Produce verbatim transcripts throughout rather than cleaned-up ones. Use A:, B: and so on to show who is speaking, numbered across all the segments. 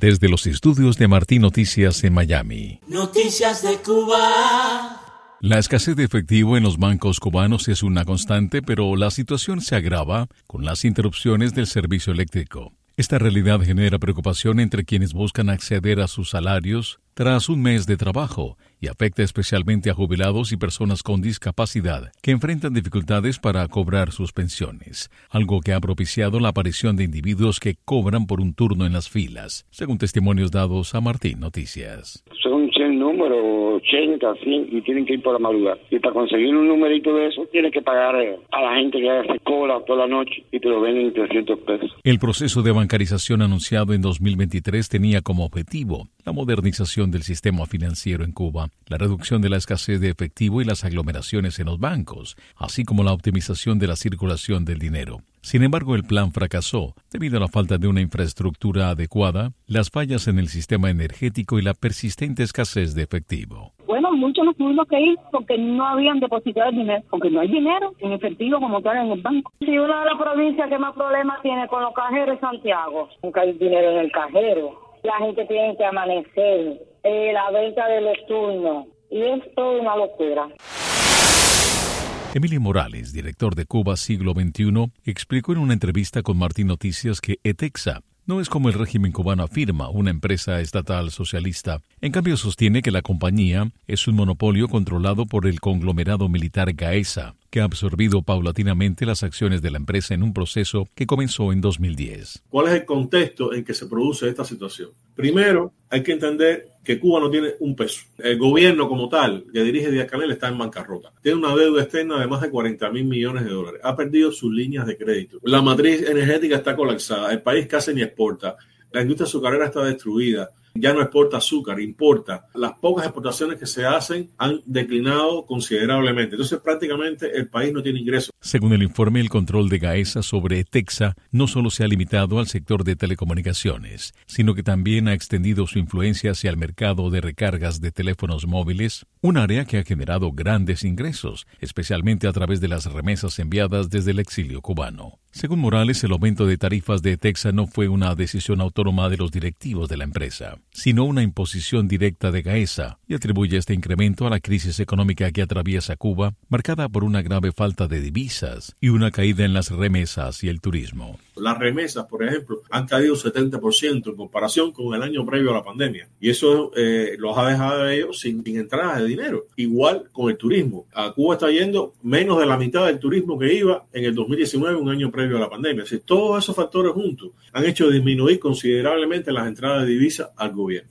A: desde los estudios de Martín Noticias en Miami.
B: Noticias de Cuba.
A: La escasez de efectivo en los bancos cubanos es una constante, pero la situación se agrava con las interrupciones del servicio eléctrico. Esta realidad genera preocupación entre quienes buscan acceder a sus salarios tras un mes de trabajo y afecta especialmente a jubilados y personas con discapacidad que enfrentan dificultades para cobrar sus pensiones, algo que ha propiciado la aparición de individuos que cobran por un turno en las filas, según testimonios dados a Martín Noticias.
C: Son cien números, ochenta, cien, y tienen que ir por la madrugada. Y para conseguir un numerito de eso, tienes que pagar a la gente que hace cola toda la noche y te lo venden en trescientos pesos.
A: El proceso de bancarización anunciado en dos mil veintitrés tenía como objetivo la modernización del sistema financiero en Cuba, la reducción de la escasez de efectivo y las aglomeraciones en los bancos, así como la optimización de la circulación del dinero. Sin embargo, el plan fracasó debido a la falta de una infraestructura adecuada, las fallas en el sistema energético y la persistente escasez de efectivo.
D: Bueno, muchos nos tuvimos que ir porque no habían depositado el dinero, porque no hay dinero en efectivo como tal en el banco. Si una de las provincias que más problemas tiene con los cajeros es Santiago, nunca hay dinero en el cajero. La gente tiene que amanecer, eh, la venta de los turnos, y es toda una locura.
A: Emilio Morales, director de Cuba Siglo veintiuno, explicó en una entrevista con Martín Noticias que ETEXA no es, como el régimen cubano afirma, una empresa estatal socialista. En cambio, sostiene que la compañía es un monopolio controlado por el conglomerado militar Gaesa, que ha absorbido paulatinamente las acciones de la empresa en un proceso que comenzó en dos mil diez.
E: ¿Cuál es el contexto en que se produce esta situación? Primero, hay que entender que Cuba no tiene un peso. El gobierno como tal, que dirige Díaz-Canel, está en bancarrota. Tiene una deuda externa de más de cuarenta mil millones de dólares. Ha perdido sus líneas de crédito. La matriz energética está colapsada. El país casi ni exporta. La industria azucarera está destruida. Ya no exporta azúcar, importa. Las pocas exportaciones que se hacen han declinado considerablemente. Entonces, prácticamente el país no tiene ingresos.
A: Según el informe, el control de Gaesa sobre ETEXA no solo se ha limitado al sector de telecomunicaciones, sino que también ha extendido su influencia hacia el mercado de recargas de teléfonos móviles, un área que ha generado grandes ingresos, especialmente a través de las remesas enviadas desde el exilio cubano. Según Morales, el aumento de tarifas de ETEXA no fue una decisión autónoma de los directivos de la empresa, sino una imposición directa de Gaesa, y atribuye este incremento a la crisis económica que atraviesa Cuba, marcada por una grave falta de divisas y una caída en las remesas y el turismo.
E: Las remesas, por ejemplo, han caído un setenta por ciento en comparación con el año previo a la pandemia. Y eso eh, los ha dejado a ellos sin, sin entradas de dinero. Igual con el turismo. A Cuba está yendo menos de la mitad del turismo que iba en el dos mil diecinueve, un año previo a la pandemia. Así, todos esos factores juntos han hecho disminuir considerablemente las entradas de divisas al gobierno.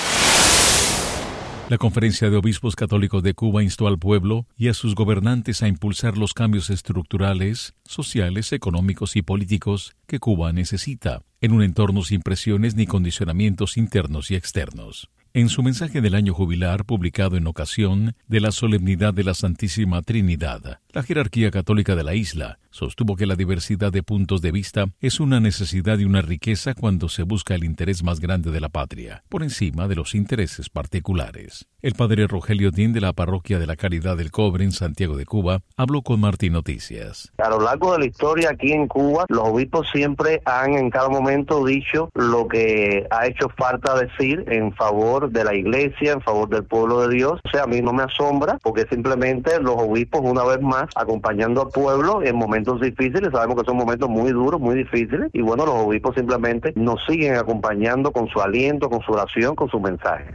A: La Conferencia de Obispos Católicos de Cuba instó al pueblo y a sus gobernantes a impulsar los cambios estructurales, sociales, económicos y políticos que Cuba necesita, en un entorno sin presiones ni condicionamientos internos y externos. En su mensaje del año jubilar, publicado en ocasión de la solemnidad de la Santísima Trinidad, la jerarquía católica de la isla sostuvo que la diversidad de puntos de vista es una necesidad y una riqueza cuando se busca el interés más grande de la patria, por encima de los intereses particulares. El padre Rogelio Dín, de la Parroquia de la Caridad del Cobre en Santiago de Cuba, habló con Martín Noticias.
F: A lo largo de la historia aquí en Cuba, los obispos siempre han en cada momento dicho lo que ha hecho falta decir en favor de la iglesia, en favor del pueblo de Dios. O sea, a mí no me asombra, porque simplemente los obispos, una vez más, acompañando al pueblo en momentos difíciles, sabemos que son momentos muy duros, muy difíciles, y bueno, los obispos simplemente nos siguen acompañando con su aliento, con su oración, con su mensaje.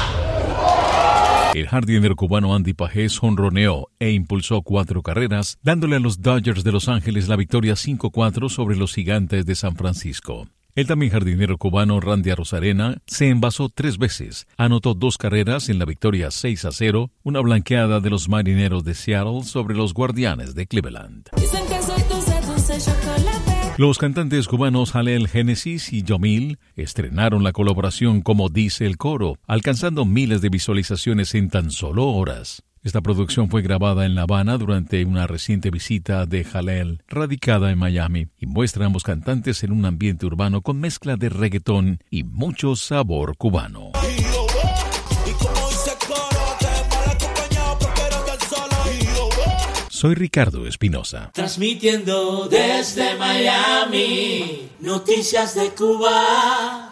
A: El jardinero cubano Andy Pajés honroneó e impulsó cuatro carreras, dándole a los Dodgers de Los Ángeles la victoria cinco cuatro sobre los Gigantes de San Francisco. El también jardinero cubano Randy Arozarena se envasó tres veces, anotó dos carreras en la victoria seis a cero, una blanqueada de los Marineros de Seattle sobre los Guardianes de Cleveland. Los cantantes cubanos Jalel Génesis y Yomil estrenaron la colaboración Como dice el coro, alcanzando miles de visualizaciones en tan solo horas. Esta producción fue grabada en La Habana durante una reciente visita de Jalel, radicada en Miami, y muestra a ambos cantantes en un ambiente urbano con mezcla de reggaetón y mucho sabor cubano. Soy Ricardo Espinosa.
B: Transmitiendo desde Miami, noticias de Cuba.